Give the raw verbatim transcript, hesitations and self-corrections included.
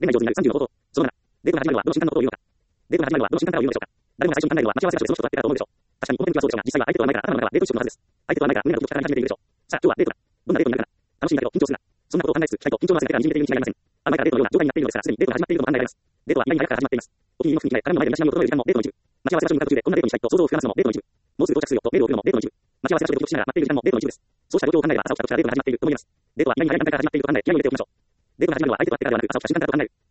恋愛上手になるさんじゅうの方法。そのなな、デートが始まるのはどの瞬間のことを言うのか。デートが始まるのはどの瞬間からを言うのでしょうか。誰もが最初に考えるのは待ち合わせ場所でその人と会ってからと思うでしょう。確かに表向きはそうでしょうが、実際は相手とは前から頭の中はデート中のはずです。相手とは前から胸の時から始めているでしょう。さあ、今日はデートだ。どんなデートになるかな。楽しみだけど緊張するな。そんなことを考えつつ、期待と緊張の汗だけが滲み出ているに違いありません。ある前からデートのような状態になっているのですから、すでにデートが始まっているのも考えられます。デートは意外に早くから始まっています。お気に入りの服に着替え、体の前で身だしなみを整える時間もデートの一部。待ち合わせ場所に向かう途中でこんなデートにしたいと想像を膨らますのもデートの一部。もうすぐ到着するよとメールを送るのもデートの一部。待ち合わせ場所でドキドキしながら待っている時間もデートの一部です。そうした状況を考えれば朝起きた時からデートが始まっていると思います。デートは意外に早い段階から始まっていると考え、気合を入れておきましょう。デートが始まるのは相手と会ってからではなく、朝起きた瞬間からと考える。